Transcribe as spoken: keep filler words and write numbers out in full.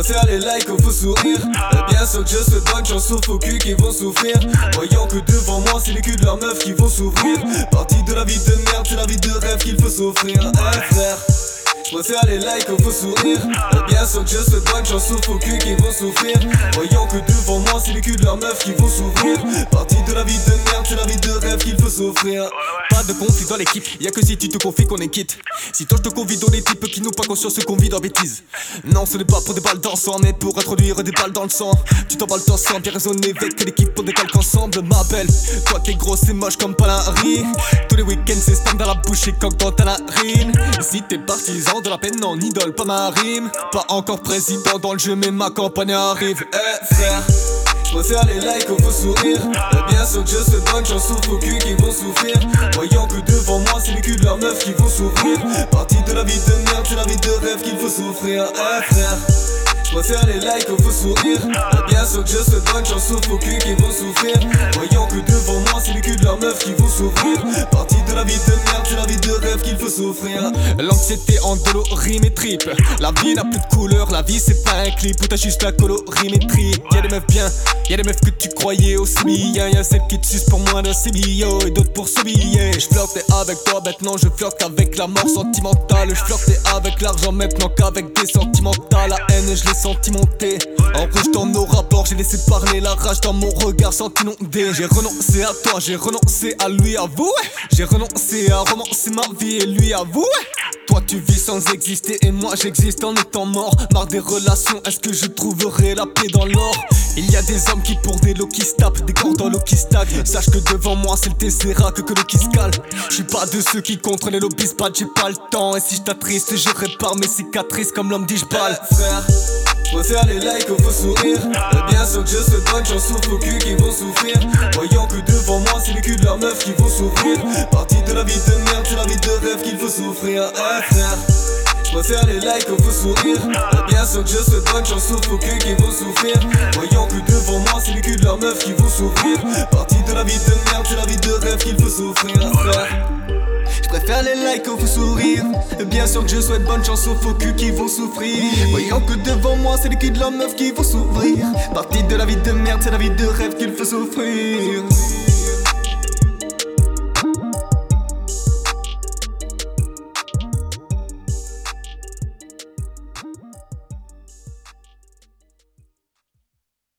préfère les likes aux faux sourires. Et bien sûr que je souhaite bonne chance aux faux culs qui vont souffrir, voyant que devant moi c'est les culs de leurs meufs qui vont s'ouvrir. Partie de la vie de merde, c'est la vie de rêve qu'il faut s'offrir. Eh frère, je préfère les likes aux faux sourires. Et bien sûr que je souhaite bonne chance aux faux culs qui vont souffrir, voyant que devant moi c'est les culs de leurs meufs qui vont s'ouvrir. Partie de la vie de merde, c'est la vie de rêve qu'il faut s'offrir. Pas de conflit dans l'équipe, y'a que si tu te confies qu'on est quitte. Si toi je te convie dans des types qui n'ont pas conscience qu'on vit dans bêtises. Non, ce n'est pas pour des balles dans le sang, mais pour introduire des balles dans le sang. Tu t'emballes ton sang, bien raisonné avec l'équipe, on décalque ensemble, ma belle. Toi t'es grosse et moche comme Palari. Tous les week-ends c'est spam dans la bouche et coque dans ta narine. Si t'es partisan de la peine, non, idole, pas ma rime. Pas encore président dans le jeu, mais ma campagne arrive. Eh frère, je préfère les likes aux faux sourires. Et bien sûr que je souhaite bonne chance aux faux culs qui vont souffrir, voyant que devant moi c'est les culs de leurs meufs qui vont s'ouvrir. Partie de la vie de merde, c'est la vie de rêve qu'il faut s'offrir. Eh frère, je préfère les likes aux faux sourires. Et bien sûr que je souhaite bonne chance aux faux culs qui vont souffrir, voyant que devant moi c'est les culs de leurs meufs qui vont s'ouvrir. Partie de la vie de merde, c'est la vie de rêve qu'il faut s'offrir. L'anxiété en dolorimétrie. La vie n'a plus de couleur, la vie c'est pas un clip où t'as juste la colorimétrie. Y'a des meufs bien, y'a des meufs que tu croyais aussi bien. Y'a celles qui te sucent pour moins de ces billots et d'autres pour ce billet. Je flirtais avec toi, maintenant je flirte qu'avec la mort sentimentale. Je flirtais avec l'argent maintenant qu'avec des sentimentales. La haine je l'ai senti monter en rouge dans nos rapports. J'ai laissé parler la rage dans mon regard sans t'inonder. J'ai renoncé à toi, j'ai renoncé à lui, à vous. J'ai renoncé à romancer ma vie et lui à vous. Toi tu vis sans exister et moi j'existe en étant mort. Marre des relations, est-ce que je trouverai la paix dans l'or? Il y a des hommes qui pour des lots qui se tapent, des corps dans l'eau qui stagnent. Sache que devant moi c'est le Tesseract que l'eau qui se cale. Je suis pas de ceux qui contre les lobbies pas, j'ai pas le temps. Et si je t'attriste, je répare mes cicatrices comme l'homme dit j'balle. Eh frère, je préfère les likes aux faux sourires. Et bien sûr que je souhaite bonne chance aux faux culs qui vont souffrir, voyant que devant moi c'est les culs de leurs meufs qui vont s'ouvrir. Partie de la vie de merde, c'est la vie de rêve qu'il faut s'offrir. Eh frère, je préfère les likes aux faux sourires. Et bien sûr que je souhaite bonne chance aux faux culs qui vont souffrir, voyant que devant moi c'est les culs de leurs meufs qui vont s'ouvrir. Partie de la vie de merde, c'est la vie de rêve qu'il faut s'offrir. Frère, je préfère les likes aux faux sourires. Et bien sûr que je souhaite bonne chance aux faux culs qui vont souffrir, voyant que devant moi c'est les culs de leurs meufs qui vont s'ouvrir. Partie de la vie de merde, c'est la vie de rêve qu'il faut s'offrir.